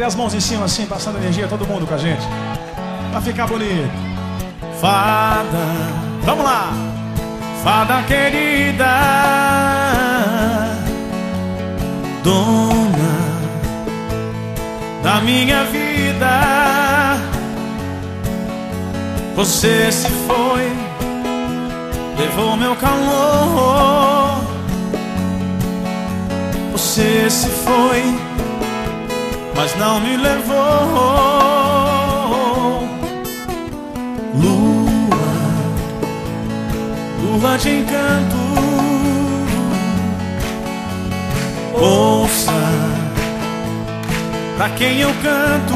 Cadê as mãos em cima assim, passando energia, todo mundo com a gente? Pra ficar bonito. Fada, vamos lá. Fada querida, dona da minha vida, você se foi, levou meu calor. Você se foi, mas não me levou. Lua de encanto, ouça pra quem eu canto.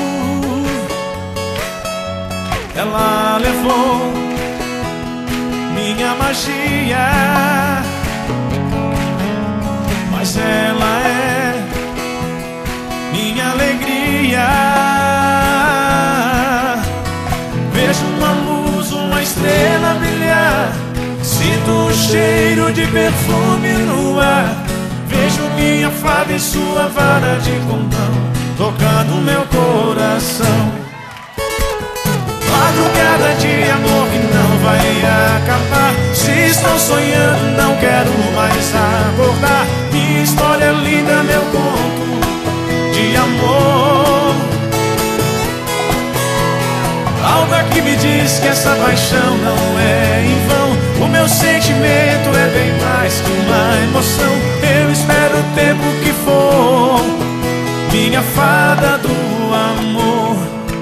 Ela levou minha magia, mas ela é minha alegria. Vejo uma luz, uma estrela brilhar, sinto o cheiro de perfume no ar. Vejo minha fada em sua vara de condão, tocando meu coração. Madrugada de amor que não vai acabar. Se estou sonhando, não quero mais acordar. Minha história é linda, meu conto de amor. Algo aqui me diz que essa paixão não é em vão. O meu sentimento é bem mais que uma emoção. Eu espero o tempo que for, minha fada do amor.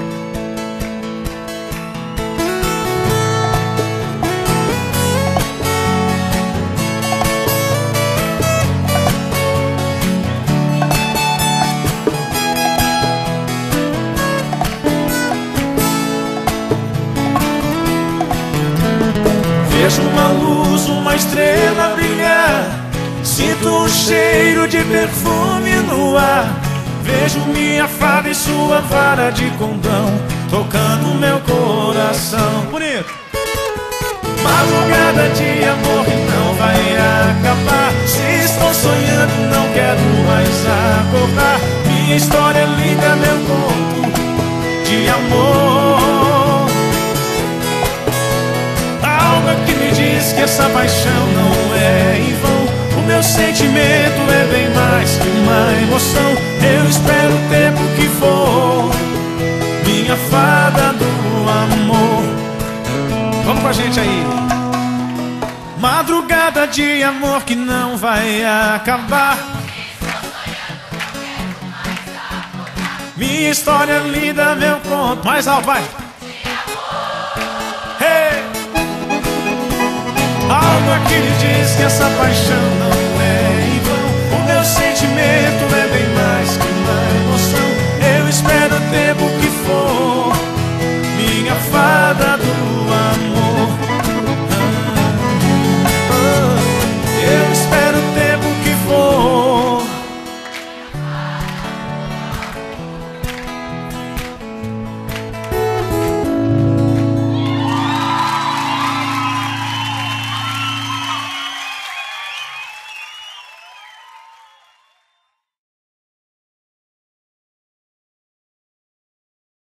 Vejo uma luz, uma estrela brilhar, sinto o cheiro de perfume no ar. Vejo minha fada em sua vara de condão, tocando meu coração. Bonito. Madrugada de amor que não vai acabar. Se estou sonhando, não quero mais acordar. Minha história é linda, meu conto de amor. Algo que me diz que essa paixão não é em vão. O meu sentimento é bem mais que uma emoção. Eu espero o tempo que for, minha fada do amor. Vamos com a gente aí. Madrugada de amor que não vai acabar. Minha história é linda, meu conto. Mais alto, vai. Hey! Algo aqui me diz que